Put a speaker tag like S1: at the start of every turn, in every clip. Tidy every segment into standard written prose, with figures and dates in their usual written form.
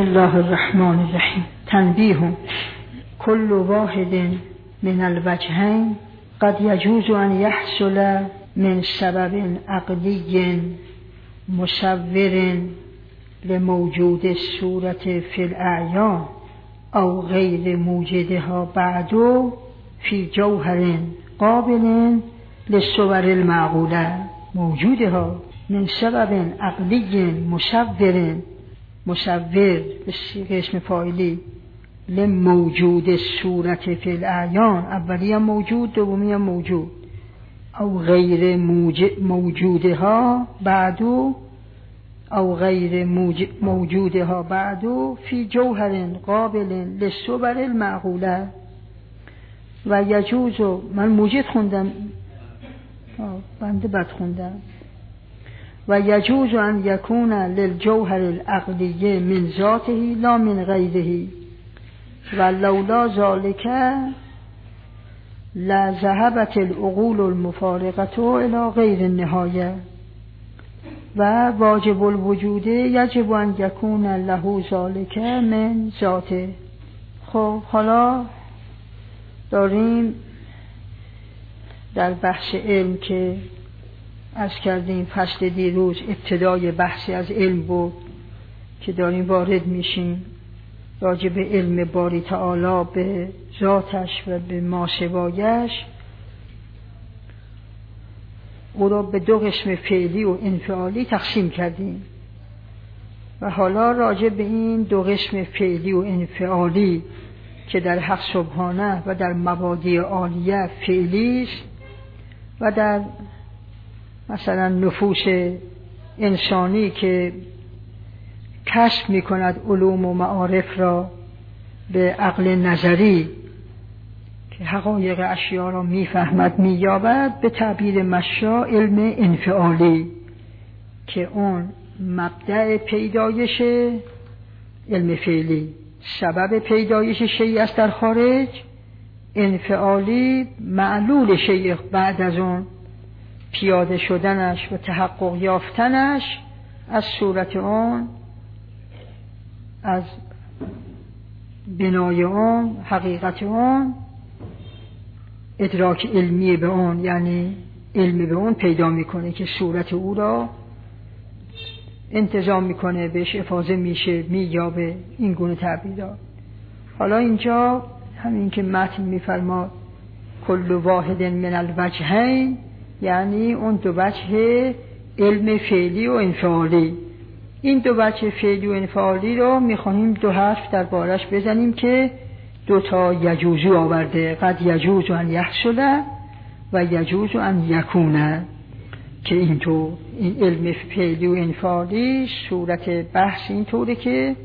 S1: الله الرحمن الرحیم. تنبیه: كل واحد من الوجهين قد يجوز أن يحصل من سبب عقلی مصور لموجود الصورة في الأعيان أو غير موجودها بعد في جوهر قابل للصور المعقولة. موجودها من سبب عقلی مصور اسم فاعلی لموجود الصورت فی الاعیان، اولی هم موجود، دومی هم موجود، او غیر موجودها بعدو او غیر موجودها بعدو فی جوهر قابل للصور المعقوله. و یجوز، من موجود خوندم، بنده بد خوندم. و یجوز ان یکون للجوهر العقلی من ذاته لا من غیره و لولا ذلك لذهبت العقول المفارقه الى غیر النهایه و واجب الوجود یجب ان یکون له ذلك من ذاته. خب حالا داریم در بحث علم که عرض کردیم فصل دیروز ابتدای بحثی از علم بود که داریم وارد میشیم راجع به علم باری تعالی، به ذاتش و به ماسوایش. او را به دو قسم فعلی و انفعالی تقسیم کردیم و حالا راجع به این دو قسم فعلی و انفعالی که در حق سبحانه و در مبادی عالیه فعلی است و در مثلا نفوس انسانی که کسب می کند علوم و معارف را به عقل نظری که حقایق اشیا را می فهمد می یابد، به تعبیر مشا علم انفعالی که اون مبدأ پیدایش علم فعلی، سبب پیدایش شیء است در خارج. انفعالی معلول شیء بعد از اون پیاده شدنش و تحقق یافتنش از صورت اون، از بنای اون، حقیقت اون، ادراک علمی به اون، یعنی علم به اون پیدا میکنه که صورت او را انتظام میکنه، بهش افاضه میشه، مییابه. این گونه تعبیرات. حالا اینجا همین که متن میفرما کل واحد من الوجهین، یعنی اون دو وجه علم فعلی و انفعالی. این دو وجه فعلی و انفعالی رو میخواهیم دو حرف در بارش بزنیم که دو تا یجوزو آورده. قد یجوز ان یحصل و یجوز ان یکونه، که اینطور این علم فعلی و انفعالی صورت بحث اینطوره که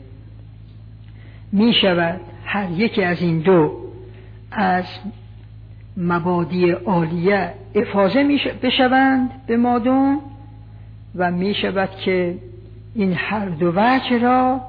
S1: میشود هر یکی از این دو از مبادی عالیه افاضه بشوند به مادون و می شود که این هر دو وجه را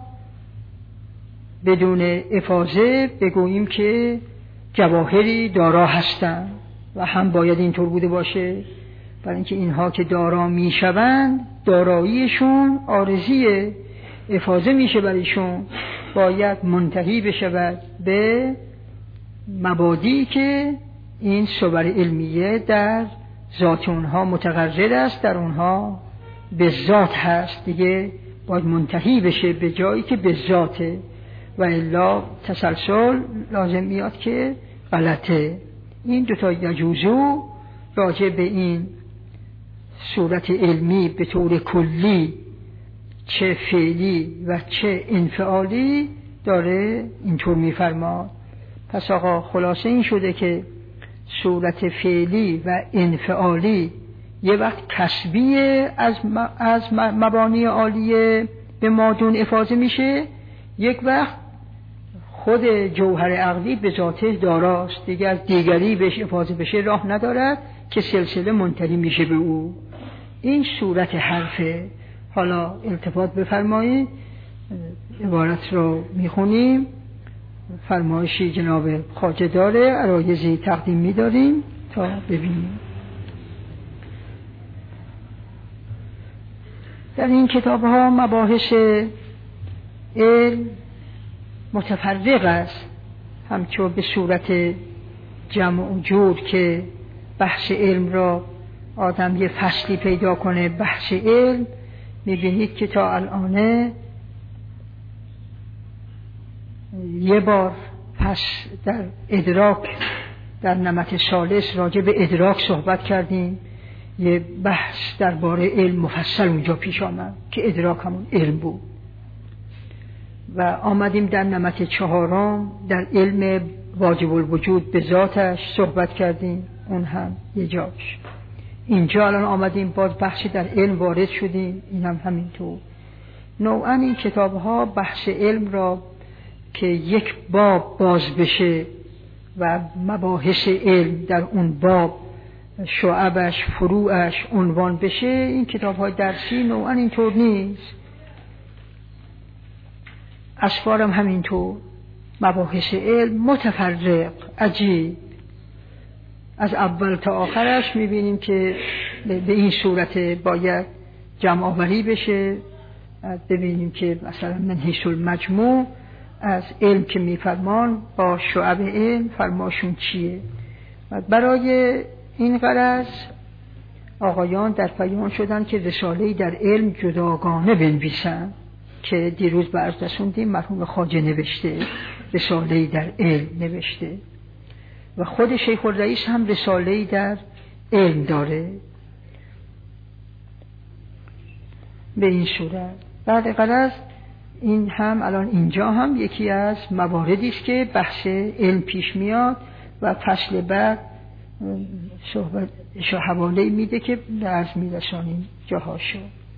S1: بدون افاضه بگوییم که جواهری دارا هستند و هم باید اینطور بوده باشه، برای اینکه اینها که دارا می شوند داراییشون عارضیه، افاضه میشه برایشون، باید منتهی بشود به مبادی که این صور علمیه در ذات اونها متقرر است، در اونها به ذات هست دیگه، باید منتهی بشه به جایی که به ذاته و الا تسلسل لازم میاد که غلطه. این دوتا یجوزو راجع به این صورت علمی به طور کلی چه فعلی و چه انفعالی داره اینطور میفرماد. پس آقا خلاصه این شده که صورت فعلی و انفعالی یه وقت کسبیه از مبانی عالیه به مادون افاضه میشه، یک وقت خود جوهر عقلی به ذاته داراست، دیگه از دیگری بهش افاضه بشه راه ندارد که سلسله منتهی میشه به او. این صورت حرفه. حالا التفات بفرمایید، عبارت رو میخونیم. فرمایشی جناب خواجه داره، عرایضی تقدیم می‌داریم تا ببینیم. در این کتاب ها مباحث علم متفرق است، همچون به صورت جمع و جور که بحث علم را آدم یه فصلی پیدا کنه بحث علم، میبینید که تا الان یه بار پس در ادراک در نمط ثالث راجع به ادراک صحبت کردیم، یه بحث درباره علم مفصل اونجا پیش آمد که ادراک همون علم بود، و آمدیم در نمط چهارم در علم واجب الوجود به ذاتش صحبت کردیم، اون هم یه جاش. اینجا الان آمدیم باز بحثی در علم وارد شدیم، این هم همینطور. نوعا این کتاب ها بحث علم را که یک باب باز بشه و مباحث علم در اون باب شعبش فروعش عنوان بشه، این کتاب های درسی نوعا اینطور نیست. اسفارم همینطور، مباحث علم متفرق عجیب، از اول تا آخرش میبینیم که به این صورت باید جمع آوری بشه. ببینیم که مثلا من حیث المجموع از علم که میفرمان با شعب علم فرماشون چیه. و برای این غرض آقایان در پیمان شدن که رساله‌ای در علم جداگانه بنویسن، که دیروز برز رسوندیم مرحوم خواجه نوشته، رساله‌ای در علم نوشته، و خود شیخ الرئیس هم رساله‌ای در علم داره به این صورت. بعد غرض این هم الان اینجا هم یکی از مواردی است که بحث علم پیش میاد و فصل بعد صحبت حواله میده که درز میرسانیم جاهاشو.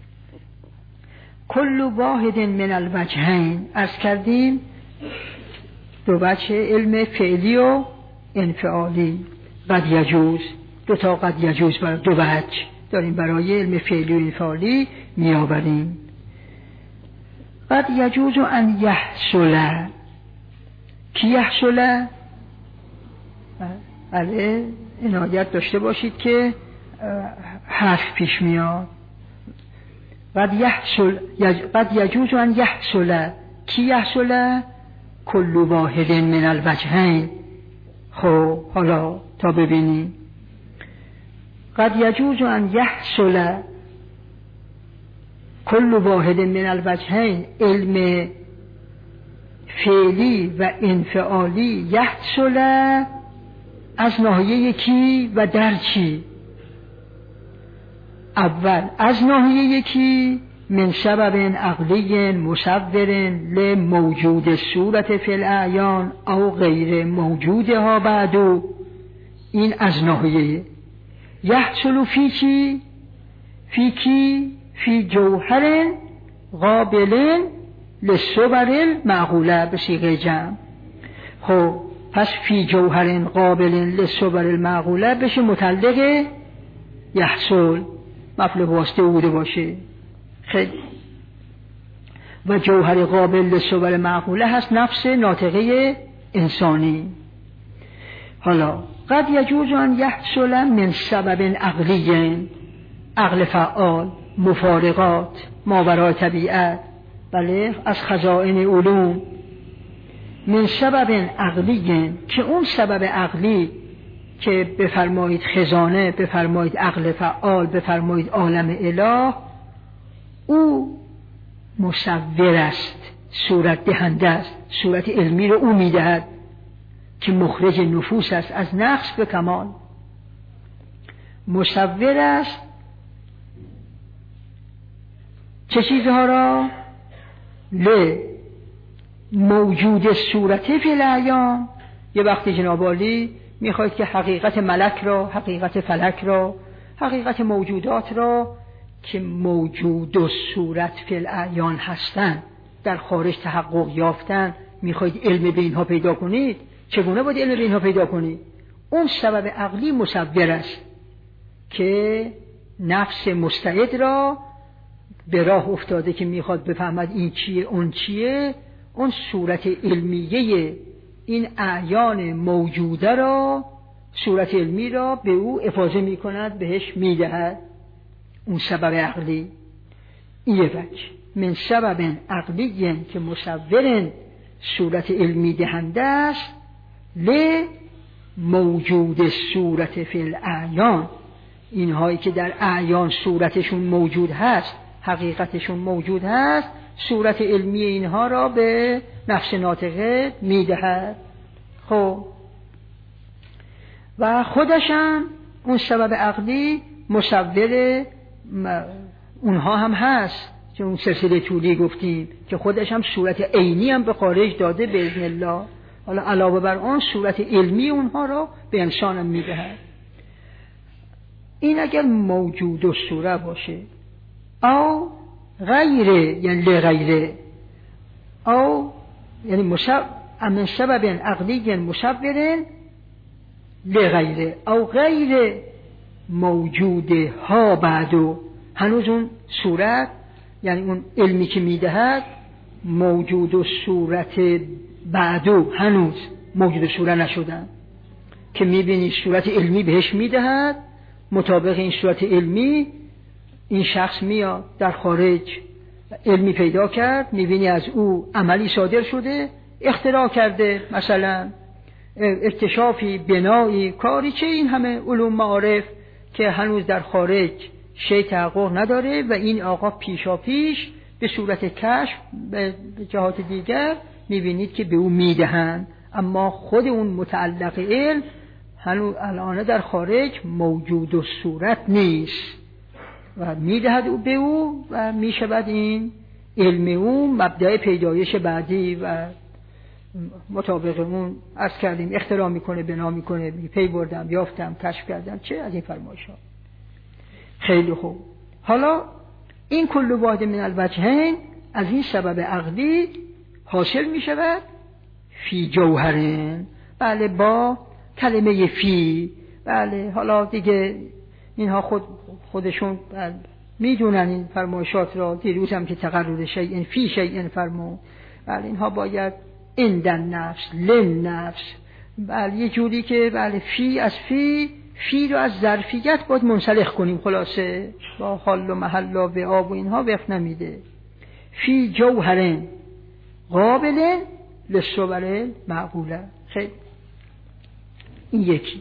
S1: کل واحد من الوجهین، از کردیم دو وجه علم فعلی و انفعالی، قد یجوز، دو تا قد یجوز برای دو وجه داریم برای علم فعلی و انفعالی میآوریم. قد یجوز ان یحصل، کی یحصل؟ بله عنایت داشته باشید که حرف پیش میاد. قد یجوز ان یحصل، کی یحصل؟ کل واحد من الوجهین. خب حالا تا ببینیم. قد یجوز ان یحصل کل واحد من الوجهین، علم فعلی و انفعالی یحصل از ناحیه یکی و در چی؟ اول از ناحیه یکی من سبب عقلی مصور لموجود صورت فی الاعیان او غیر موجودها بعدو، این از ناحیه یحصل فی چی؟ فی کی؟ فی جوهر قابل للصور المعقوله به صیغه جمع. خب پس فی جوهر قابل للصور المعقوله بشه متعلق یحصل، مفعول واسطه بوده باشه. خیلی و جوهر قابل للصور معقوله هست نفس ناطقه انسانی. حالا قد یجوز ان یحصل من سبب عقلی، عقل فعال، مفارقات، ماورای طبیعت، بله از خزائن علوم، من سبب عقلی، که اون سبب عقلی که بفرمایید خزانه، بفرمایید عقل فعال، بفرمایید عالم اله، او مصور است، صورت دهنده است، صورت علمی رو او میدهد که مخرج نفوس است از نقص به کمال. مصور است چه چیزها را؟ موجود صورت فی الاعیان. یه وقتی جناب عالی میخواید که حقیقت ملک را، حقیقت فلک را، حقیقت موجودات را که موجود و صورت فی الاعیان هستند در خارج تحقق یافتن، میخواید علم به اینها پیدا کنید. چگونه باید علم به اینها پیدا کنید؟ اون سبب عقلی مصور است که نفس مستعد را به راه افتاده که میخواد بفهمد این چیه اون چیه، اون صورت علمیه این اعیان موجوده را، صورت علمی را به او افاضه میکند، بهش میدهد، اون سبب عقلی. این یه وجه. من سبب عقلی که مصور صورت علمی دهنده است موجود صورت فی الاعیان، اینهایی که در اعیان صورتشون موجود هست، حقیقتشون موجود هست، صورت علمی اینها را به نفس ناطقه میدهد. خب و خودشم اون سبب عقلی مصور اونها هم هست، چون اون سلسله طولی گفتیم که خودش هم صورت عینی هم به خارج داده باذن الله. حالا علاوه بر آن صورت علمی اونها را به انسان هم میدهد. این اگر موجود و صورت باشه، او غیره یعنی لغیره، او یعنی من سبب عقلی مصور لغیره، او غیر موجود ها بعدو، هنوز اون صورت یعنی اون علمی که میدهد موجود و صورت بعدو هنوز موجود و صورت نشدن، که میبینی صورت علمی بهش میدهد، مطابق این صورت علمی این شخص میاد در خارج علمی پیدا کرد، میبینی از او عملی صادر شده، اختراع کرده، مثلا اکتشافی، بنایی، کاری، چه این همه علوم معارف که هنوز در خارج شیء تحقق نداره و این آقا پیشا پیش به صورت کشف به جهات دیگر میبینید که به او میدهند، اما خود اون متعلق علم هنوز الان در خارج موجود و صورت نیست و میدهد او به او و میشود این علم او مبدأ پیدایش بعدی و مطابق اون عرض کردیم اختراع میکنه، بنا میکنه، پی بردم، یافتم، کشف کردم، چه از این فرمایشات. خیلی خوب. حالا این کل واحد من الوجهین از این سبب عقلی حاصل می شود فی جوهرین، بله با کلمه فی، بله حالا دیگه اینها خودشون می دونن این فرمایشات را، دیروز هم که تقرر شیء فی شیء فرمود، بله اینها باید اندن نفس لن نفس، بله یه جوری که بله فی از فی رو از ظرفیت باید منسلخ کنیم، خلاصه با حال و محل و آب و اینها وقت نمیده. فی جوهرن قابل للصور معقوله. خیلی این یکی.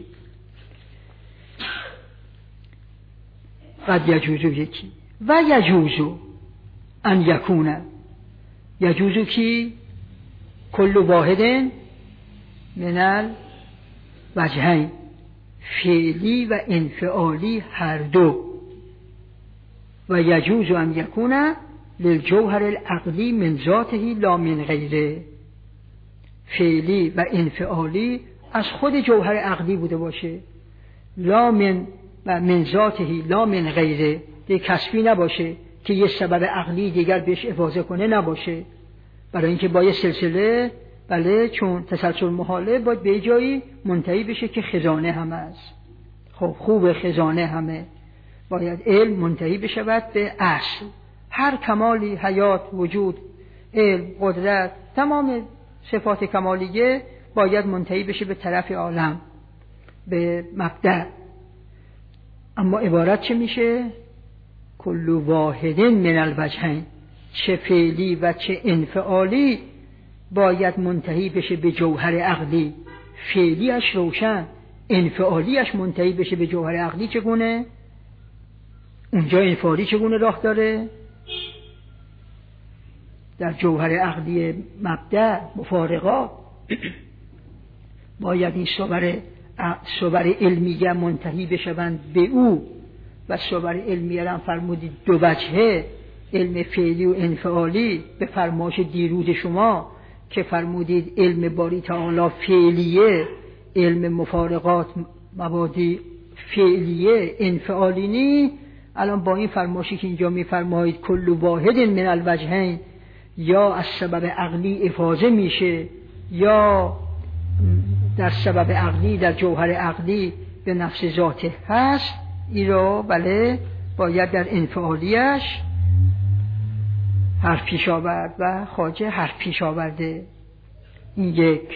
S1: قد یجوزو یکی و یجوزو ان یکونه، یجوزو کی کل واحد من الوجهین، فعلی و انفعالی هر دو، و یجوز ان یکون للجوهر العقلی من ذاته لا من غیره، فعلی و انفعالی از خود جوهر عقلی بوده باشه، لا من و من ذاته لا من غیره، دیگه کسبی نباشه که یه سبب عقلی دیگر بهش افاضه کنه، نباشه، برای اینکه با یه سلسله، بله چون تسلسل محاله باید به جایی منتهی بشه که خزانه همه است. خب خوب خزانه همه، باید علم منتهی بشود به اصل، هر کمالی، حیات، وجود، علم، قدرت، تمام صفات کمالیه باید منتهی بشه به طرف عالم، به مبدأ. اما عبارت چه میشه؟ کل واحد من الوجهین، چه فعلی و چه انفعالی باید منتهی بشه به جوهر عقلی، فعلیش روشن، انفعالیش منتهی بشه به جوهر عقلی. چگونه؟ اونجا انفعالی چگونه راه داره؟ در جوهر عقلی مبدأ مفارقات باید این صور علمیه منتهی بشوند به او، و صور علمیه را فرمودید دو وجهه، علم فعلی و انفعالی، به فرمایش دیروز شما که فرمودید علم باری تعالی فعلیه، علم مفارقات مبادی فعلیه، انفعالی نی. الان با این فرمایشی که اینجا میفرمایید کل واحد من الوجهین، یا از سبب عقلی افاضه میشه، یا در سبب عقلی در جوهر عقلی به نفس ذاته هست، این را بله باید در انفعالیش حرف پیش آورد و خواجه حرف پیش آورده. این یک.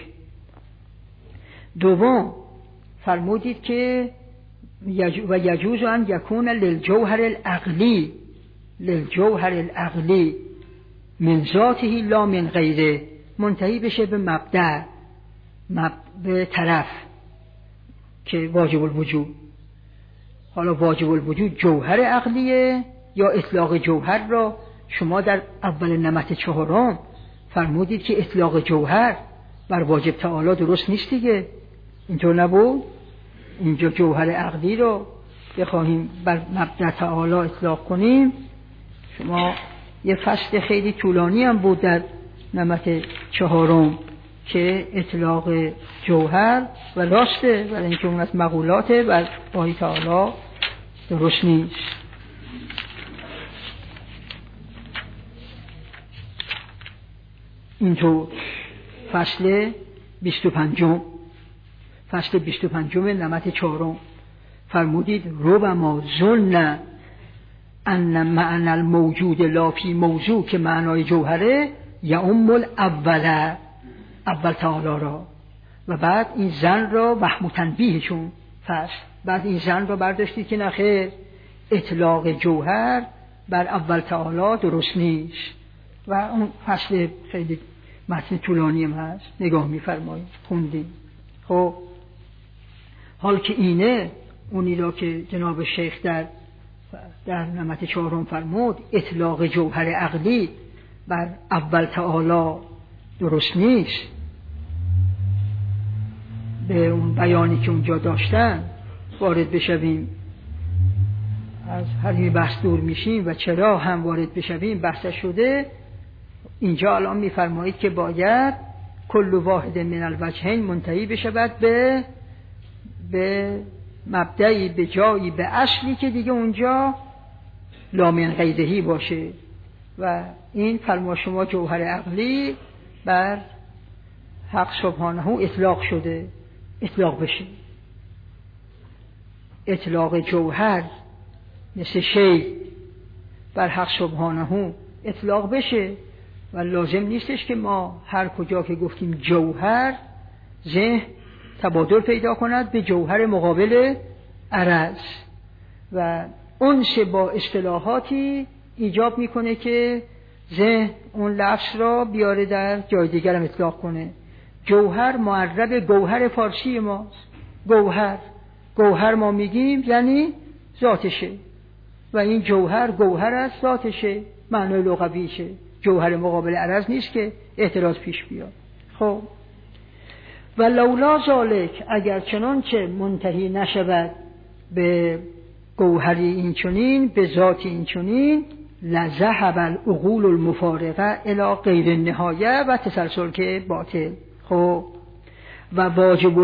S1: دوم فرمودید که و یجوز ان یکون للجوهر العقلی، للجوهر العقلی من ذاته لا من غیره، منتهی بشه به مبدأ، به طرف که واجب الوجود. حالا واجب الوجود جوهر عقلیه یا اطلاق جوهر را شما در اول نمط 4 فرمودید که اطلاق جوهر بر واجب تعالی درست نیست دیگه، اینطور نبود؟ اینجا جوهر عقلی رو بخواهیم بر مبدأ تعالی اطلاق کنیم. شما یه فصل خیلی طولانی هم بود در نمط 4 که اطلاق جوهر و راسته، ولی اینکه اون از مقولات بر واحد تعالی درست نیست. اینطور فصل 25 نمط 4 فرمودید ربما ظن ان معنی الموجود لا فی موضوع، که معنای جوهره یعم اول تعالی را، و بعد این زن را وهم تنبیه چون فصل، بعد این زن را برداشتید که نخیر اطلاق جوهر بر اول تعالی درست نیست. و اون فصل خیلی متن طولانی هم هست، نگاه می‌فرمایید، خوندیم. خب حال که اینه، اونی را که جناب شیخ در نمط 4 فرمود اطلاق جوهر عقلی بر اول تعالی درست نیست، به اون بیانی که اونجا داشتن وارد بشویم. از هر بحث دور میشیم و چرا هم وارد بشویم بحث شده. اینجا الان میفرمایید که باید کل واحد من الوجهین منتهی بشود به مبدئی، به جایی، به اصلی که دیگه اونجا لا من غیرهی باشه. و این فرما شما جوهر عقلی بر حق سبحانه اطلاق شده، اطلاق بشه. اطلاق جوهر مثل شی بر حق سبحانه اطلاق بشه و لازم نیستش که ما هر کجا که گفتیم جوهر ذهن تبادل پیدا کند به جوهر مقابل عرض، و انس با اصطلاحاتی ایجاب میکنه که ذهن اون لفظ را بیاره در جای دیگر هم اطلاق کنه. جوهر معرب گوهر فارسی ماست. گوهر ما میگیم یعنی ذاتشه، و این جوهر گوهر است، ذاتشه، معنای لغویشه. جوهر مقابل عرض نیست که اعتراض پیش بیاد. خب و لولا ذالک، اگر چنانچه منتهی نشود به گوهری این چنین، به ذاتی این چنین، لذهب العقول المفارقه الی غیر النهایه و تسلسل که باطل. خب و واجب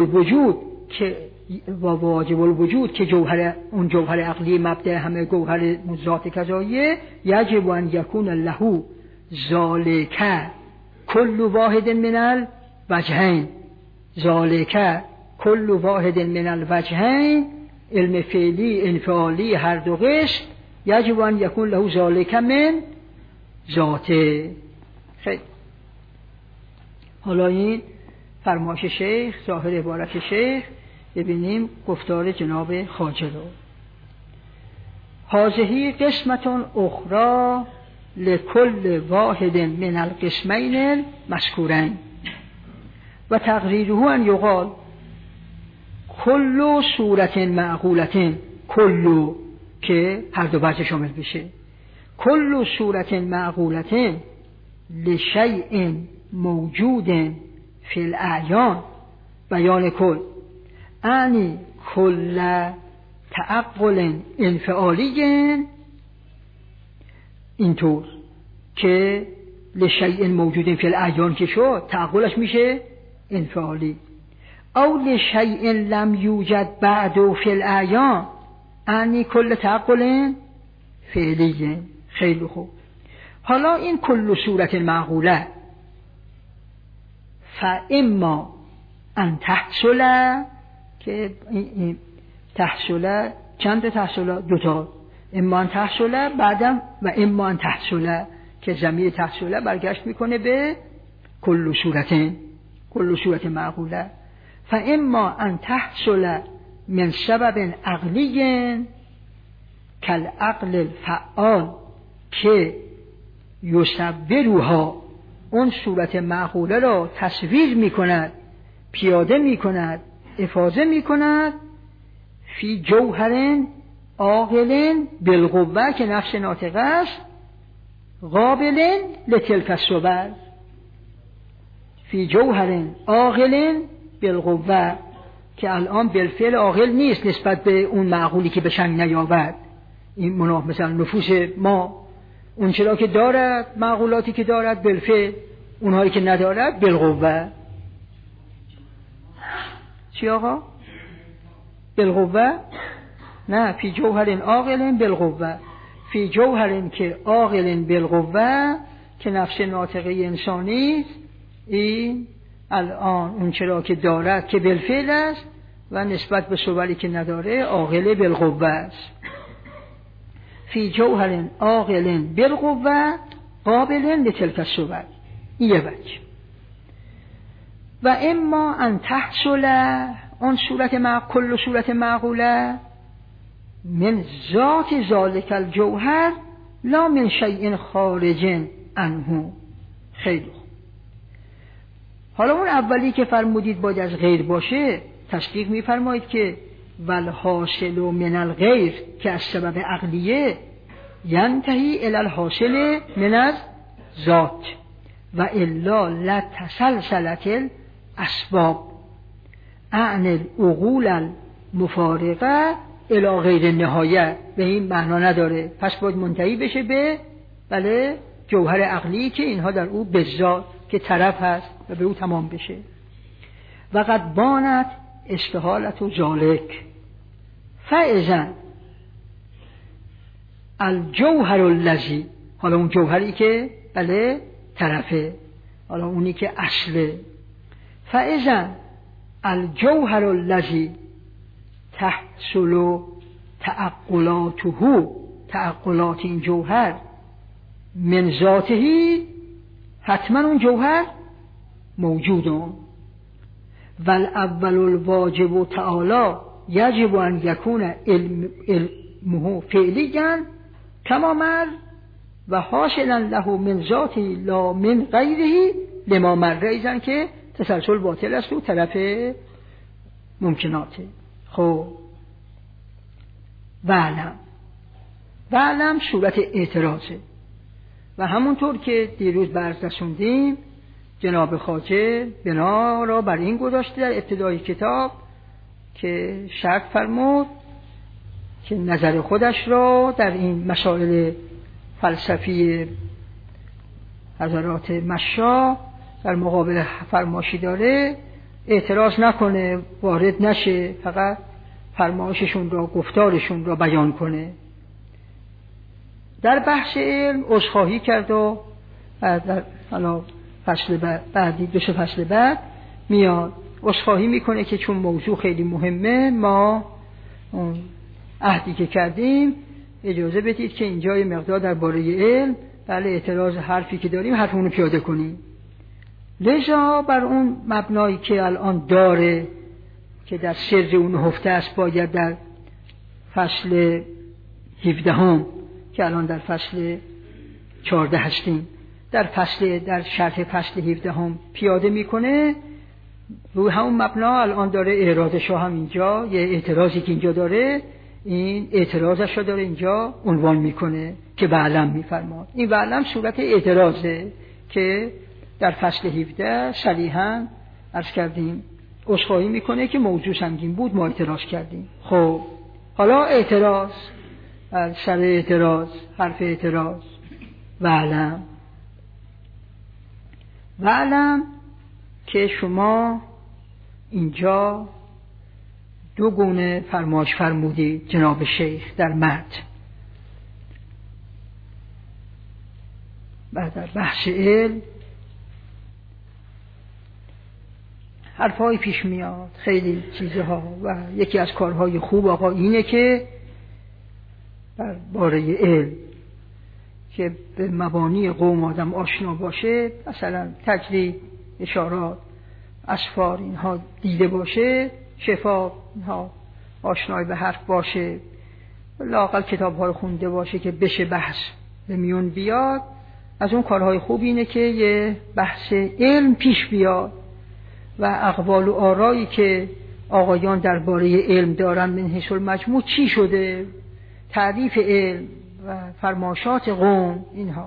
S1: الوجود که اون جوهر عقلی مبدأ همه گوهر ذات کذایه، یجب ان یکون له ذالک کل واحد من الوجهین. ذالک کل واحد من الوجهین، علم فعلی انفعالی هر دو قسم، یجب ان یکون له ذالک من ذاته. خیلی حالا این فرمایش شیخ، ظاهر عبارت شیخ، ببینیم گفتار جناب خواجه رو. هذه قسمت اخرى لكل واحد من القسمین المذکورین و تقریره ان یقال کل صورت معقولت، کل که هر دو وجه شامل بشه، کل صورت معقولت لشیء موجود فی الاعیان، بیان کل یعنی کل تعقل انفعالی، اینطور که لشیء موجود فی الاعیان که شد تعقلش میشه انفعالی، او لشیء لم یوجد بعد فی الاعیان یعنی کل تعقل فعلی. خیلی خوب. حالا این کل صورت معقوله فاما ان تحصل، که این تحصل چند تحصل؟ دوتا، اما ان تحصل بعدم و اما ان تحصل، که ضمیر تحصل برگشت میکنه به کل صورت معقوله. فاما ان تحصل من سبب عقلی کالعقل الفعال، که یصوروها، اون صورت معقوله را تصویر میکند، پیاده میکند، افاضه میکند، فی جوهر عاقل بالقوه که نفس ناطقه است، قابل لتلک الصور، فی جوهر عاقل بالقوه که الان بالفعل عاقل نیست نسبت به اون معقولی که به چنگ نیاورد. این مثلا نفوس ما اون چرا که دارد، معقولاتی که دارد بالفعل، اونهایی که ندارد بالقوه. چی آقا؟ بالقوه؟ نه، فی جوهر عاقل بالقوه، فی جوهر که عاقل بالقوه که نفس ناطقه انسانی، این الان اون چرا که دارد که بالفعل است و نسبت به صوری که نداره عاقل بالقوه است. فی جوهر عاقل بالقوه قابل لتلک الصور، این یه وجه. و اما ان تحصل اون صورت کل صورت معقوله من ذات ذالک الجوهر لا من شیء خارج عنه. خیلی خوب. حالا اون اولی که فرمودید باید از غیر باشه، تصدیق می‌فرمایید که والحاصل من الغیر که از سبب عقلیه ینتهی الی الحاصل من از ذات و الا لتسلسلت الاسباب عن العقول المفارقه الی غیر نهایه. به این معنا نداره، پس باید منتهی بشه به بله جوهر عقلی که اینها در او بذات که طرف هست و به او تمام بشه. و قد بانت استحالت و ذالک فاذا الجوهر الذی، حالا اون جوهری که بله طرفه، حالا اونی که اصله، فاذا الجوهر الذی تحصل تعقلاته، تعقلات این جوهر من ذاته، حتما اون جوهر موجودون. والاول الواجب تعالی یجب ان یکون علمه فعلیا کما مر و حاصلا له من ذاته لا من غیره لما مر، ایزن که تسلسل باطل است و طرف ممکناته. خب وعلم صورت اعتراضه و همونطور که دیروز برز رسوندیم جناب خواجه بنا را بر این گذاشته در ابتدای کتاب که شرط فرمود که نظر خودش را در این مسائل فلسفی حضرات مشا در مقابل فرمایشی داره اعتراض نکنه، وارد نشه، فقط فرمایششون را، گفتارشون را بیان کنه. در بحث علم عذرخواهی کرد و در فصل بعدی دو سه فصل بعد میاد عذرخواهی میکنه که چون موضوع خیلی مهمه ما اون عهدی که کردیم اجازه بدید که اینجا یه مقدار درباره علم بله اعتراض حرفی که داریم حرفمون رو پیاده کنیم. لذا بر اون مبنایی که الان داره که در سر اون نهفته است باید در فصل 17 که الان در فصل 14 هستیم در شرح فصل 17 پیاده میکنه. روی همون مبنا الان داره اعراضش هم اینجا یه اعتراضی که اینجا داره این اعتراضش رو داره اینجا عنوان میکنه که بعلم میفرماد. این بعلم صورت اعتراضه که در فصل 17 صریحاً عرض کردیم عذرخواهی میکنه که موضوع سنگین بود ما اعتراض کردیم. خب حالا اعتراض سر اعتراض حرف اعتراض وعلم که شما اینجا دو گونه فرمایش فرمودید جناب شیخ در متن و در بحث علم حرفای پیش میاد خیلی چیزها و یکی از کارهای خوب آقا اینه که در باره علم که به مبانی قوم آدم آشنا باشه، مثلا تجرید، اشارات، اسفار اینها دیده باشه، شفا اینها آشنای به حرف باشه، لااقل کتاب ها رو خونده باشه که بشه بحث به میون بیاد. از اون کارهای خوب اینه که یه بحث علم پیش بیاد و اقوال و آرایی که آقایان درباره علم دارن من حیث المجموع چی شده، تعریف علم و فرمایشات قوم. اینها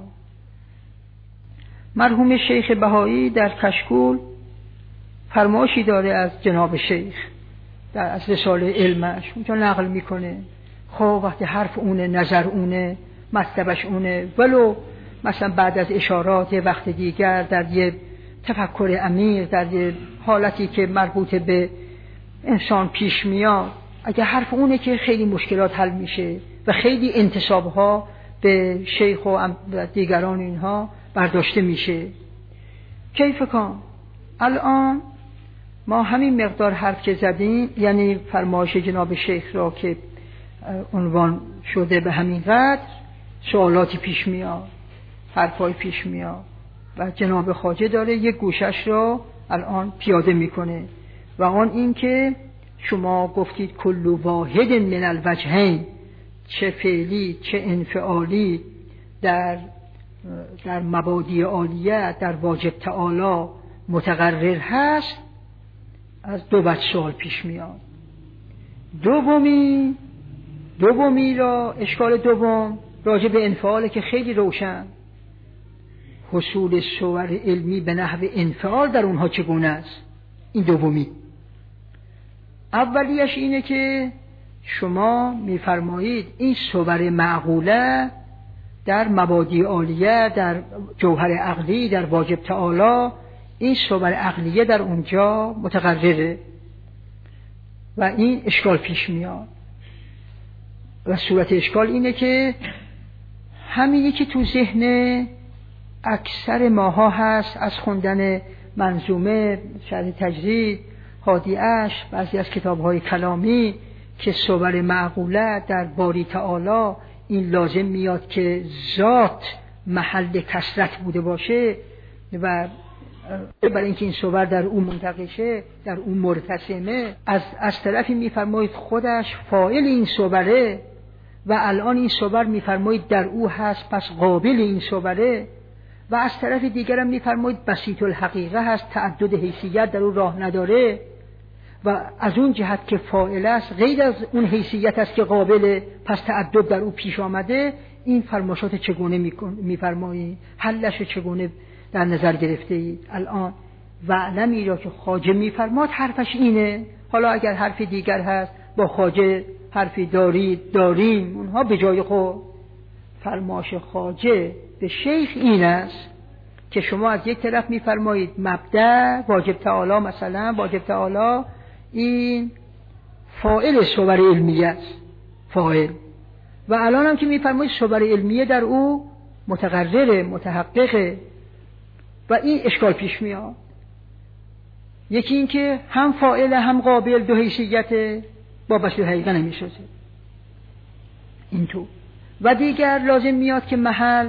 S1: مرحوم شیخ بهایی در کشکول فرمایشی داره از جناب شیخ در از رساله علمش، اونجا نقل میکنه. خب وقتی حرف اونه، نظر اونه، مطلبش اونه، ولو مثلا بعد از اشارات وقت دیگر در یه تفکر عمیق، در یه حالتی که مربوط به انسان پیش میاد، اگه حرف اونه که خیلی مشکلات حل میشه و خیلی انتسابها به شیخ و دیگران اینها برداشته میشه. کیف کن الان ما همین مقدار حرف که زدیم، یعنی فرمایش جناب شیخ را که عنوان شده به همین قدر، سوالاتی پیش میاد، حرفای پیش میاد و جناب خواجه داره یک گوشش را الان پیاده میکنه و آن این که شما گفتید کل واحد من الوجهین، چه فعلی چه انفعالی در مبادی عالیه در واجب تعالی متقرر هست. از دو وجه سوال پیش میاد. دومی را اشکال دوم راجع به انفعاله که خیلی روشن، حصول صور علمی به نحو انفعال در اونها چگونه است. این دومی. اولیش اینه که شما میفرمایید این صور معقوله در مبادی عالیه، در جوهر عقلی، در واجب تعالی، این صور عقلیه در اونجا متقرره و این اشکال پیش میاد. و صورت اشکال اینه که همینی که تو ذهن اکثر ماها هست از خوندن منظومه، شرح تجرید، هادیه‌اش، بعضی از کتاب‌های کلامی، که صور معقوله در باری تعالی این لازم میاد که ذات محل کثرت بوده باشه و برای اینکه این صور در اون منتقشه، در اون مرتسمه، از طرفی میفرمایید خودش فاعل این صوره و الان این صور میفرمایید در او هست، پس قابل این صوره، و از طرف دیگر هم میفرمایید بسیط الحقیقه هست، تعدد حیثیت در او راه نداره و از اون جهت که فاعل است غیر از اون حیثیت است که قابله، پس تعدد در او پیش آمده. این فرمایشات چگونه میفرمایید؟ حلش چگونه در نظر گرفته اید؟ الان وعلمی را که خواجه میفرماد حرفش اینه. حالا اگر حرف دیگر هست با خواجه حرفی داریم اونها به جای خود. فرمایش خواجه به شیخ این است که شما از یک طرف میفرمایید مبدأ واجب تعالی، مثلا واجب تعالی این فاعل صور علمیه است، فاعل، و الان هم که میفرمایید صور علمیه در او متقرره، متحققه و این اشکال پیش میاد. یکی این که هم فاعل هم قابل، دو حیثیت با بسیط حقیقه نمیشه این تو. و دیگر لازم میاد که محل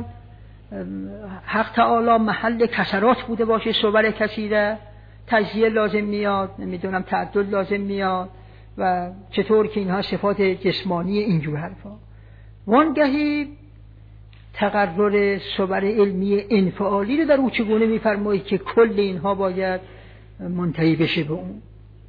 S1: حق تعالی محل کسرات بوده باشه، صور کثیره، تجزیه لازم میاد، نمیدونم تعدد لازم میاد و چطور که اینها صفات جسمانی اینجور حرفا. وانگهی تقرر صور علمی انفعالی رو در او چگونه میفرمایید که کل اینها باید منتهی بشه به اون.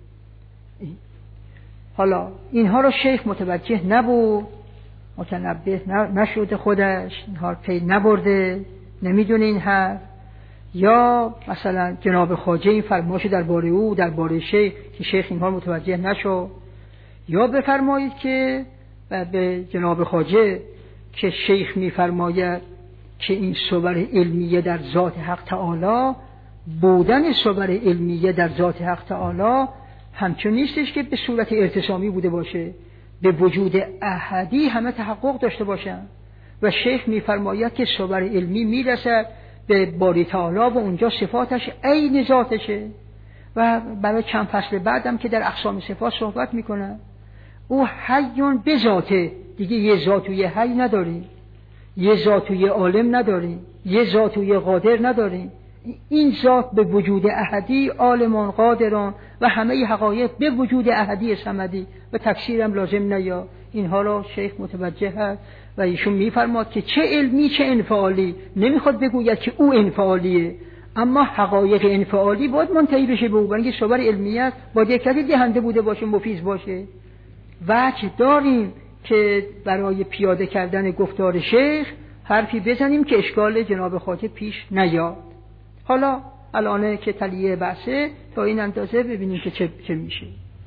S1: حالا اینها رو شیخ متوجه نبود، متنبه نشده، خودش اینها رو پی نبرده، نمیدونه این حرف، یا مثلا جناب خواجه این فرمایش درباره او درباره شیخ که شیخ اینها متوجه نشد، یا بفرمایید که به جناب خواجه که شیخ میفرماید که این صور علمیه در ذات حق تعالی، بودن صور علمیه در ذات حق تعالی همچون نیستش که به صورت ارتسامی بوده باشه، به وجود احدی همه تحقق داشته باشن. و شیخ میفرماید که صور علمی میرسد به باری تعالی و اونجا صفاتش عین ذاتشه. و برای چند فصل بعدم که در اقسام صفات صحبت میکنن، او حیون به ذاته، دیگه یه ذات و یه حی نداریم، یه ذات و یه عالم نداریم، یه ذات و یه قادر نداریم. این ذات به وجود احدی عالمان قادران و همه حقایق به وجود احدی صمدی و تفسیرم لازم نیا. اینها را شیخ متوجه هست و ایشون میفرماد که چه علمی چه انفعالی، نمیخواد بگوید که او انفعالیه، اما حقایق انفعالی باید منتهی بشه به او، برای اینکه صور علمیت باید یک کسی دهنده بوده باشه، مفیض باشه. وجه داریم که برای پیاده کردن گفتار شیخ حرفی بزنیم که اشکال جناب خواجه پیش نیاد. حالا الان که تلیه بحثه تا این اندازه ببینیم که چه میشه.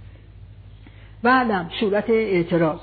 S1: بعدم صورت اعتراض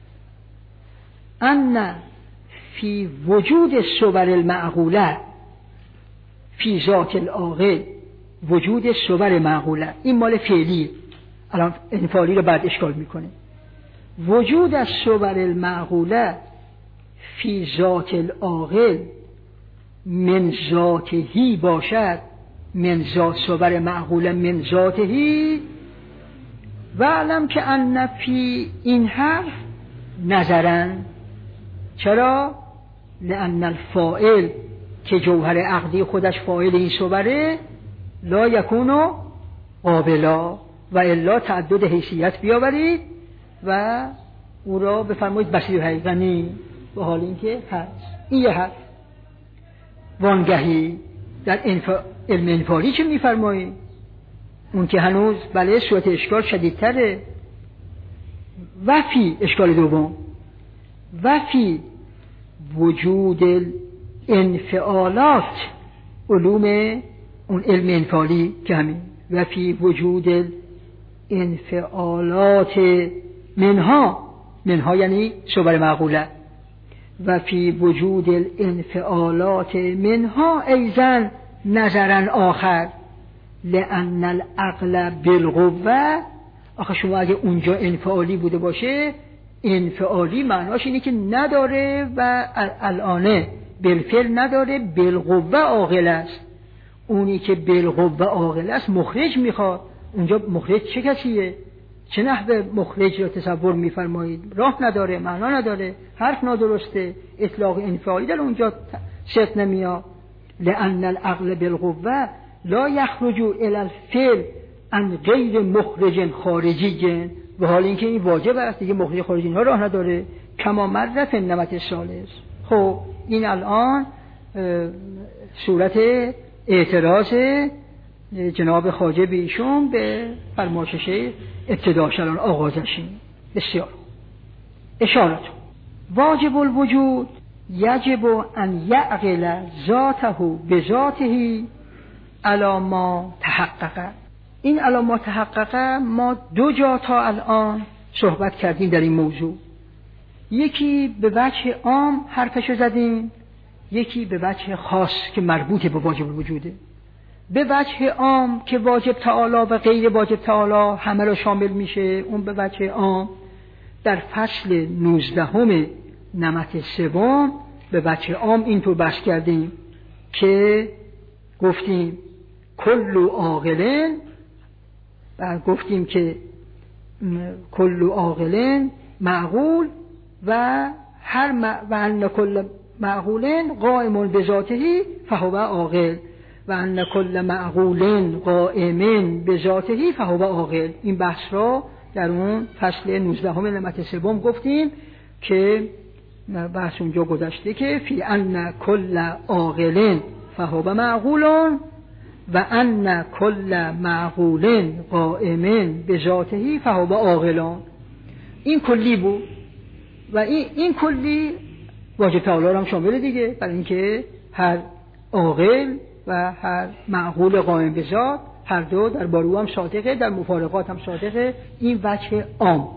S1: ان فی وجود صور المعقوله فی ذات العاقل، وجود صور معقوله، این مال فعلی، الان انفعالی رو بعد اشکال میکنه. وجود از صور المعقوله فی ذات العاقل من ذاتهی باشد، من ذات صور معقوله من ذاتهی و علم که ان فی این حرف نظرن. چرا؟ لأن الفاعل که جوهر عقدی خودش فاعل این صوره لا یکونو قابلا و الا تعدد حیثیت بیاورید و او را بفرمایید بصیر حقیقی به حال اینکه هست. این یه حرف. وانگهی در علم انفعالی چه میفرمایید؟ اون که هنوز بله صورت اشکال شدیدتره. وفی اشکال دوم وفی وجود انفعالات، علوم اون علم انفعالی که همین وفی وجود انفعالات منها یعنی صور معقوله و فی وجود الانفعالات منها ایضا نظرا آخر لأن العقل بالقوه. آخه شما اگه اونجا انفعالی بوده باشه، انفعالی معناش اینه که نداره و الانه بالفعل نداره، بالقوه عاقل است. اونی که بالقوه عاقل است مخرج میخواد. اونجا مخرج چه کسیه؟ چه نحوه مخرج را تصور میفرمایید؟ راه نداره، معنا نداره، حرف نادرسته، اطلاق انفعالی در اونجا صدق نمیاد. لأن العقل بالقوه لا یخرج الی الفعل عن غیر مخرج خارجی، به حال اینکه این واجب است دیگه، مخرج خارجی ها راه نداره. کما مرت نمت الثالث. خب این الان صورت اعتراض جناب خواجه به ایشون به فرمایش ابتداش الان آغازشیم. بسیار اشارت واجب الوجود یجب ان یعقل ذاته بذاته علی ما تحقق. این علی ما تحقق ما دو جا تا الان صحبت کردیم در این موضوع. یکی به وجه عام حرفشو زدیم، یکی به وجه خاص که مربوط به واجب الوجوده. به وجه عام که واجب تعالی و غیر واجب تعالی همه را شامل میشه، اون به وجه عام در فصل 19 نمط سوم به وجه عام اینطور بحث کردیم که گفتیم کل عاقلن، و گفتیم که کل عاقلن معقول و ان کل معقولن قائم بذاته فهو عاقل و ان کل معقولن قائم بذاته فهو عاقل. این بحث را در اون فصل 19 نمط سوم گفتیم که بحث اونجا گذشته که فی ان کل عاقلن فهو معقولن و ان کل معقولن قائم بذاته فهو عاقلان. این کلی بود و این کلی واجب تعالی هم شامل دیگه، برای اینکه هر عاقل و هر معقول قائم به ذات هر دو در بارو هم صادقه، در مفارقات هم صادقه. این وجه عام.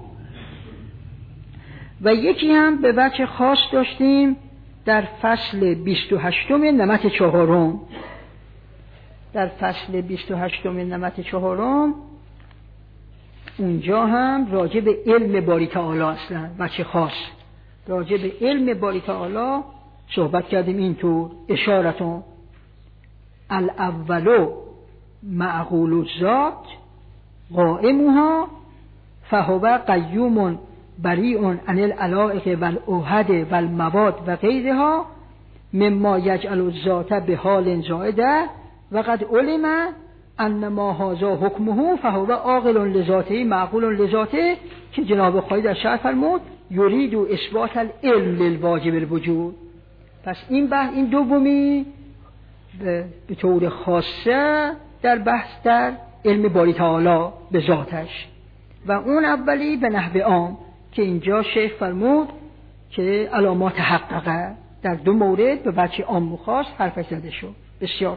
S1: و یکی هم به وجه خاص داشتیم در فصل 28 نمط چهارم. در فصل 28 نمط چهارم اونجا هم راجع به علم باری تعالی اصلا وجه خاص راجع به علم باری تعالی صحبت کردیم. اینطور اشارتون الاولو معقول الذات قائمها فهو قیوم بریء عن العلائق والاوهد والمواد و غیرها مما یجعل الذات به حال زائده و قد علم ان ما هذا حکمه فهو عاقل لذاته معقول لذاته، که جناب خواهی در شرح فرمود یرید اثبات العلم للواجب الوجود. پس این دومی به طور خاصه در بحث در علم باری تعالی به ذاتش، و اون اولی به نحو عام که اینجا شیخ فرمود که علامات حققه در دو مورد به بچه عام و خاص حرف زده شد. بسیار.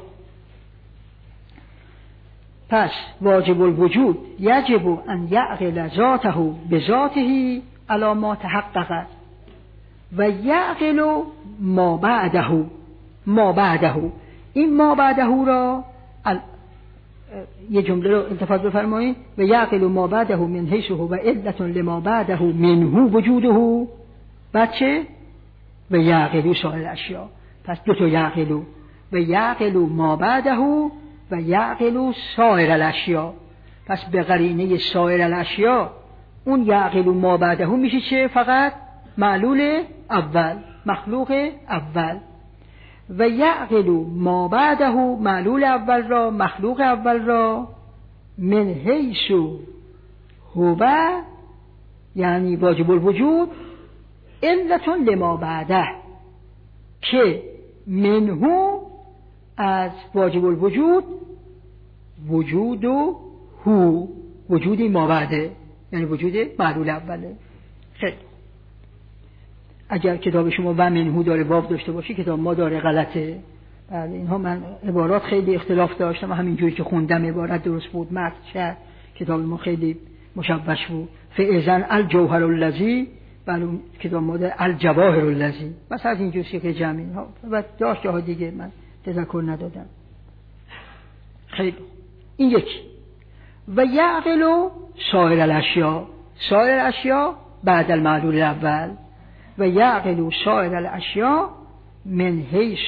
S1: پس واجب الوجود یجب ان یعقل ذاته بذاته علامات حققه و یعقل ما بعده. این ما بعده را یه جمله رو التفات بفرمایید: و یعقل ما بعده من حیث هو علت لما بعده منه وجوده. بچه و یعقل سایر الاشیاء. پس دو تا یعقل و یعقل ما بعده و یعقل سایر الاشیاء. پس به قرینه سایر الاشیاء اون یعقل ما بعده میشه چه؟ فقط معلول اول، مخلوق اول. و یعقل ما بعده معلول اول را، مخلوق اول را، من حیث هو یعنی واجب الوجود علت لما بعده، که منه از واجب الوجود وجود و هو وجود ما بعده، یعنی وجود معلول اوله. خیلی اگر کتاب شما و منهو داره واو داشته باشی، کتاب ما داره غلطه. بله اینها من عبارات خیلی اختلاف داشتم و همینجوری که خوندم عبارت درست بود، متن چه کتاب ما خیلی مشوش بود. فاذن الجوهر الذی، بله کتاب ما داره الجواهر الذی، بس از اینجور که جمعی ها و داشت جاها دیگه من تذکر ندادم. خیلی این یکی. و یعقل سایر الاشیاء، سایر الاشیاء بعد المعلول الاول. و یعقل سایر الاشیاء من حیث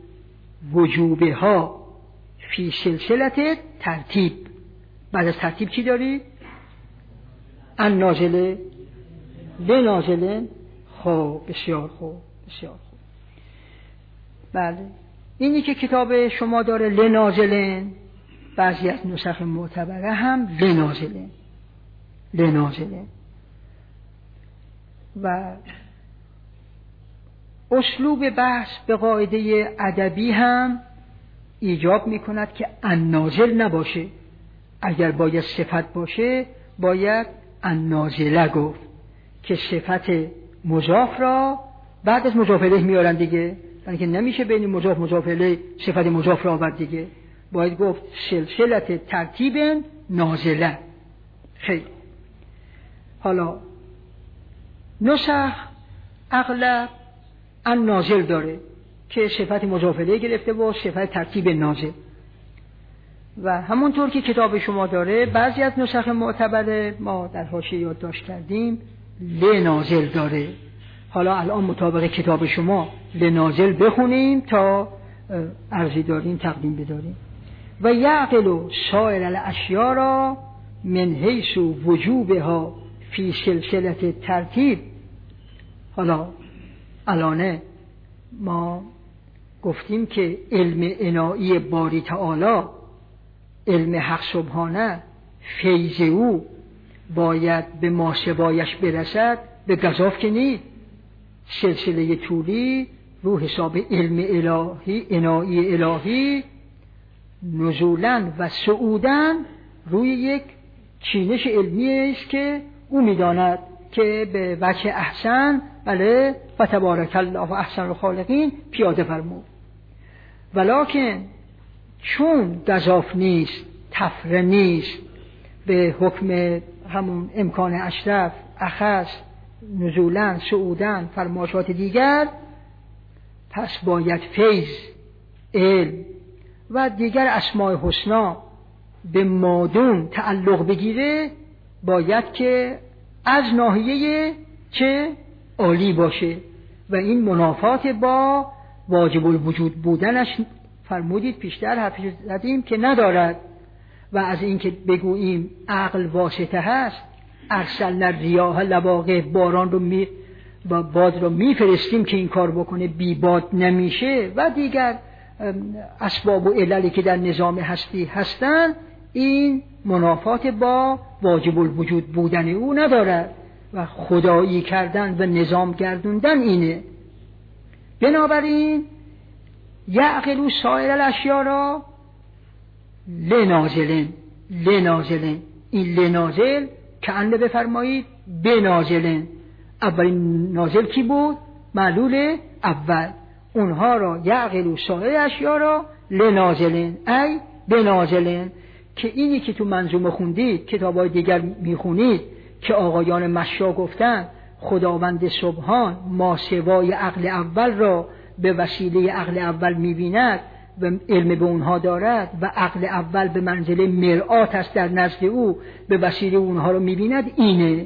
S1: وجوبها فی سلسله ترتیب. بعد از ترتیب چی داری؟ النازله لنازله. خب بسیار خوب، بسیار خوب. بله اینی که کتاب شما داره لنازله، بعضی از نسخ معتبره هم لنازله. و اسلوب بحث به قاعده ادبی هم ایجاب میکند که النازل نباشه. اگر باید صفت باشه باید النازله گفت، که صفت مضاف را بعد از مضاف الیه میارن دیگه، یعنی که نمیشه بین مضاف الیه صفت مضاف را آورد دیگه، باید گفت سلسله ترتیب نازله. خیلی حالا نسخ اغلب النازل داره که صفت مضاف الیه گرفته و صفت ترتیب نازل. و همونطور که کتاب شما داره بعضی از نسخ معتبره ما در حاشیه یادداشت کردیم لنازل داره. حالا الان مطابق کتاب شما لنازل بخونیم تا عرضی داریم تقدیم بداریم. و یعقل سایر الاشیاء را من حیث وجوبها فی سلسله ترتیب. حالا الان ما گفتیم که علم عنایی باری تعالی، علم حق سبحانه، فیض او باید به ماسوایش برسد، به گزاف که نیست. سلسله طولی رو حساب علم الهی، عنایی الهی، نزولاً و صعوداً روی یک چینش علمی است که او میداند که به وجه احسن بله و تبارک الله و احسن الخالقین پیاده فرمود. ولکن چون گزاف نیست، تفره نیست، به حکم همون امکان اشرف، اخص، نزولاً، صعوداً، فرمایشات دیگر، پس باید فیض، علم و دیگر اسماء حسنا به مادون تعلق بگیره، باید که از ناحیه چه عالی باشه و این منافات با واجب الوجود بودنش فرمودید پیشتر حرف زدیم که ندارد. و از این که بگوییم عقل واسطه هست، ارسلنا الریاح لواقح، باران رو باد رو میفرستیم که این کار بکنه، بی باد نمیشه و دیگر اسباب و عللی که در نظام هستی هستند این منافات با واجب الوجود بودن او ندارد و خدایی کردن و نظام گردوندن اینه. بنابراین یعقلوا سایر الاشیاء را لنازلن. این لنازل که انه بفرمایید بنازلن. اولین نازل کی بود؟ معلول اول. اونها را یعقلوا سایر اشیاء را لنازلن ای بنازلن، که اینی که تو منظومه خوندید، کتابای دیگر میخونید که آقایان مشا گفتن خداوند سبحان ما سوای عقل اول را به وسیله عقل اول میبیند و علم به اونها دارد و عقل اول به منزله مرآت است در نزد او، به وسیله اونها رو میبیند. اینه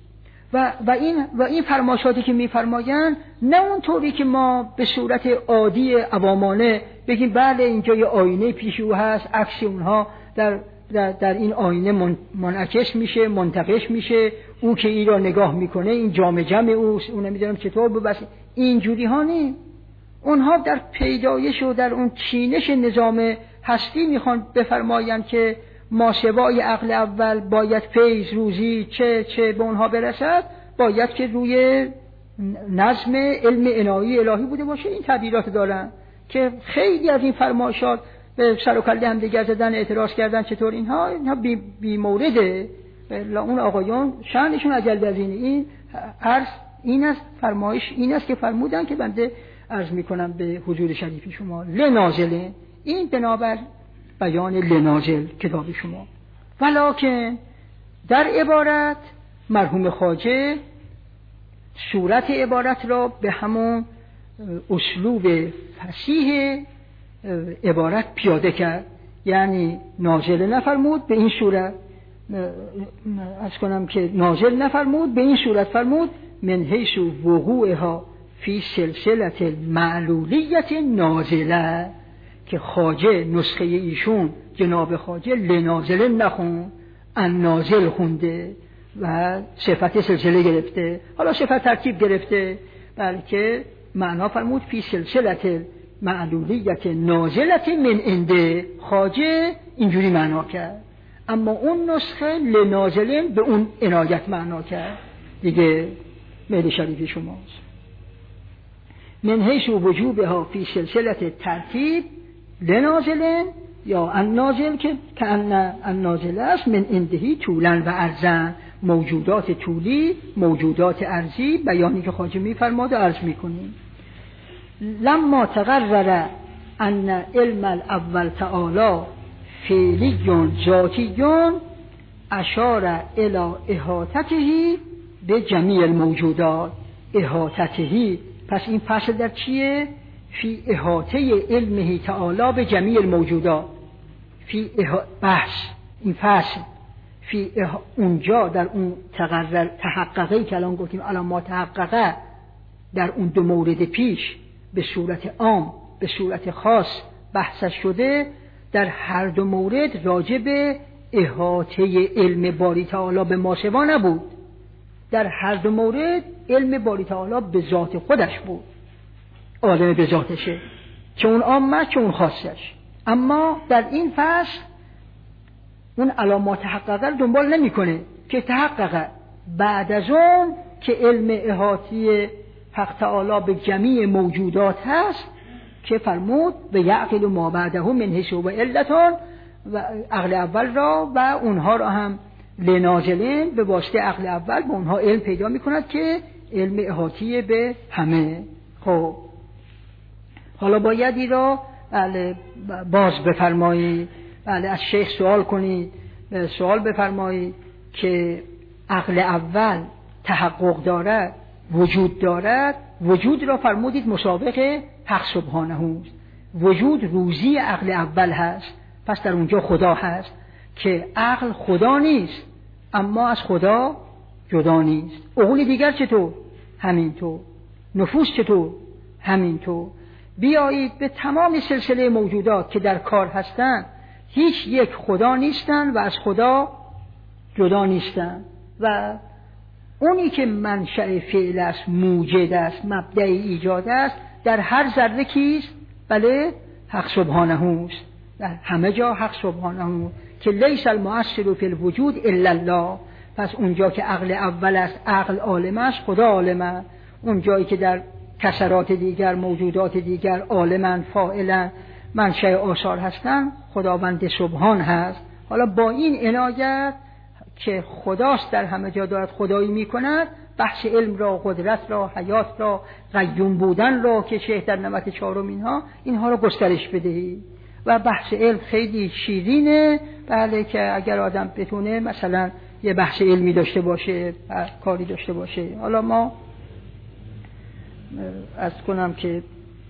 S1: و این فرمایشاتی که میفرمایند نه اون طوری که ما به صورت عادی عوامانه بگیم بله اینجا یه آینه پیش او هست، عکس اونها در این آینه منعکس میشه، منتقش میشه، او که این را نگاه میکنه این جام اوست، اون نمیدونم چطور بس. اینجوری ها نیست. اونها در پیدایش و در اون چینش نظام هستی میخوان بفرمایند که ما سوای عقل اول باید فیض روزی چه به اونها برسد، باید که روی نظم علم الهی بوده باشه. این تعبیرات دارن که خیلی از این فرمایشات به سر و کله هم دیگر زدن، اعتراض کردن چطور اینها بی مورده. اون آقایان شأنشون عجل از این عرض این است، فرمایش این است که فرمودن که بنده عرض میکنم به حضور شریف شما لنازله. این بنابر بیان لنازل کتاب شما. ولکن در عبارت مرحوم خواجه صورت عبارت را به همون اسلوب فصیح عبارت پیاده کرد، یعنی نازل نفرمود به این صورت، از کنم که نازل نفرمود به این صورت فرمود من حیث وقوعها فی سلسلت المعلولیت نازله، که خواجه نسخه ایشون جناب خواجه لنازل نخون، ان نازل خونده و صفت سلسله گرفته، حالا صفت ترتیب گرفته، بلکه معنا فرمود فی سلسلت معلولیت نازلت من عنده. خواجه اینجوری معنا کرد، اما اون نسخه لنازلن به اون عنایت معنا کرد دیگه. میل شریف شماست. من حیث وجوبها فی سلسلت ترتیب لنازلن یا النازل که النازل است من اندهی طولن و عرضن، موجودات طولی موجودات عرضی، بیانی که خواجه میفرماد و عرض میکنیم. لما تقرر ان علم الاول تعالی فعلی ذاتی اشار الى احاطته به جمیع الموجودات. احاطته، پس این فصل در چیه؟ فی احاطه علمه تعالی به جمیع الموجودات. فی بحث این فصل فی اونجا در اون تحققی که الان گفتیم الان ما تحققه در اون دو مورد پیش به صورت عام به صورت خاص بحث شده، در هر دو مورد راجع به احاطه علم باری تعالی به ما سوا نبود. در هر دو مورد علم باری تعالی به ذات خودش بود، عالم به ذاتشه، چه اون عامه چه اون خاصش. اما در این فصل اون علامات تحققه رو دنبال نمیکنه که تحققه بعد از اون که علم احاطی حق تعالی به جمیع موجودات هست که فرمود به یعقل ما بعده من حیث و علتان و عقل اول را و اونها را هم لنازلین به واسطه عقل اول به اونها علم پیدا میکند که علم احاطی به همه. خب حالا باید این را باز بفرمایید، از شیخ سوال کنید، سوال بفرمایید که عقل اول تحقق دارد، وجود دارد. وجود را فرمودید مسابق حق سبحانه است. وجود روزی عقل اول هست، پس در اونجا خدا هست که عقل خدا نیست اما از خدا جدا نیست. عقول دیگر چطور؟ همینطور. نفوس چطور؟ همینطور. بیایید به تمام سلسله موجودات که در کار هستند هیچ یک خدا نیستند و از خدا جدا نیستند و اونی که منشأ فعل است، موجد است، مبدأ ایجاد است، در هر ذره کیست؟ بله حق سبحانه است، در همه جا حق سبحانه که لیس المؤثر فی الوجود الا الله. پس اونجا که عقل اول است، عقل عالم است، خدا عالمه. اون جایی که در کسرات دیگر، موجودات دیگر عالمن، فاعلن، منشأ آثار هستن، خداوند سبحان هست. حالا با این عنایت که خداست در همه جا دارد خدایی میکند، بحث علم را، قدرت را، حیات را، قیوم بودن را که شیخ در نمط چهارم اینها را گسترش بدهید. و بحث علم خیلی شیرینه، بله، که اگر آدم بتونه مثلا یه بحث علمی داشته باشه، کاری داشته باشه. حالا ما عرض کنم که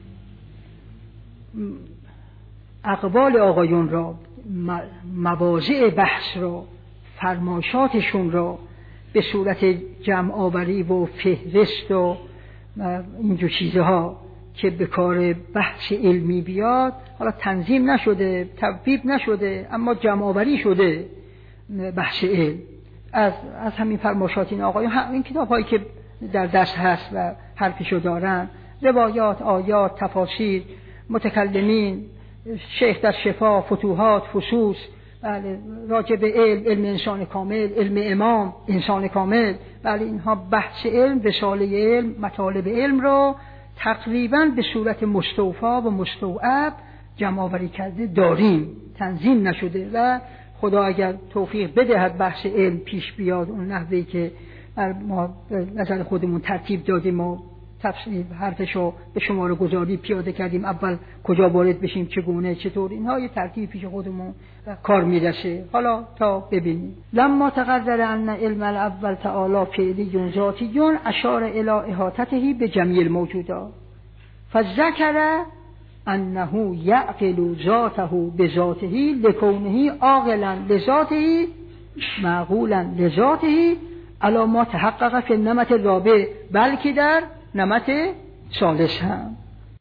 S1: اقوال آقایون را، مواضع بحث را، فرمایشاتشون را به صورت جمع آوری و فهرست و اینجور چیزها که به کار بحث علمی بیاد، حالا تنظیم نشده، تبویب نشده، اما جمع آوری شده بحث علم از همین فرمایشات این آقایون. این کتاب هایی که در دست هست و حرفشو دارن، روایات، آیات، تفاسیر، متکلمین، شیخ در شفا، فتوحات، فصوص، بله، راجع به علم انسان کامل، علم امام انسان کامل، بله، اینها بحث علم، رساله علم، مطالب علم رو تقریبا به صورت مستوفی و مستوعب جمع آوری کرده داریم، تنظیم نشده. و خدا اگر توفیق بدهد بحث علم پیش بیاد اون نحوهی که ما نظر خودمون ترتیب دادیم و تفصیل حرفشو به شماره گذاری پیاده کردیم، اول کجا وارد بشیم، چگونه، چطور، اینها یه ترتیب پیش خودمون کار میرسه. حالا تا ببینیم. لما تقرر ان علم الاول تعالی فعلی ذاتی اشار الی احاطته به جمیع الموجودات فذکر انه یعقل ذاته بذاته لکونه عاقلا لذاته معقولا لذاته علی ما تحقق فی النمط الرابع، بلکه در نمط ثالث هم.